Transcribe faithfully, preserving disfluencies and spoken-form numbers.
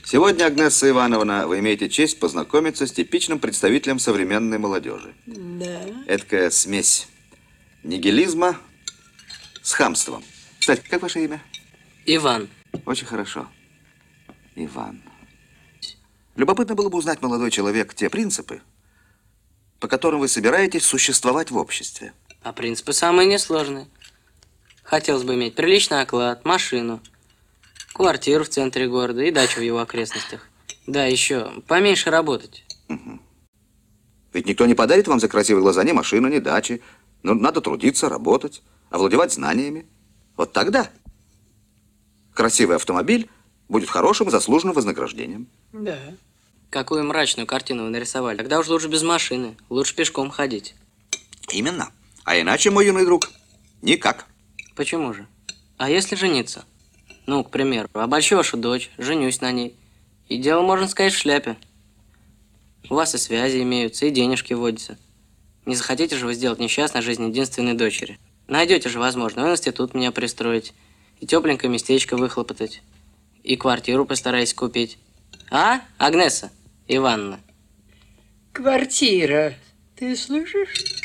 Сегодня, Агнесса Ивановна, вы имеете честь познакомиться с типичным представителем современной молодежи. Да. Эдакая смесь нигилизма с хамством. Кстати, как ваше имя? Иван. Очень хорошо. Иван. Любопытно было бы узнать, молодой человек, те принципы, по которым вы собираетесь существовать в обществе. А принципы самые несложные. Хотелось бы иметь приличный оклад, машину, квартиру в центре города и дачу в его окрестностях. Да, еще поменьше работать. Угу. Ведь никто не подарит вам за красивые глаза ни машину, ни дачи. Но надо трудиться, работать, овладевать знаниями. Вот тогда красивый автомобиль будет хорошим и заслуженным вознаграждением. Да. Какую мрачную картину вы нарисовали. Тогда уж лучше без машины. Лучше пешком ходить. Именно. А иначе, мой юный друг, никак. Почему же? А если жениться? Ну, к примеру, обольщу вашу дочь, женюсь на ней. И дело, можно сказать, в шляпе. У вас и связи имеются, и денежки водятся. Не захотите же вы сделать несчастной жизнь единственной дочери. Найдете же, возможно, в институт меня пристроить, и тепленькое местечко выхлопотать, и квартиру постарайтесь купить. А, Агнеса Ивановна? Квартира. Ты слышишь?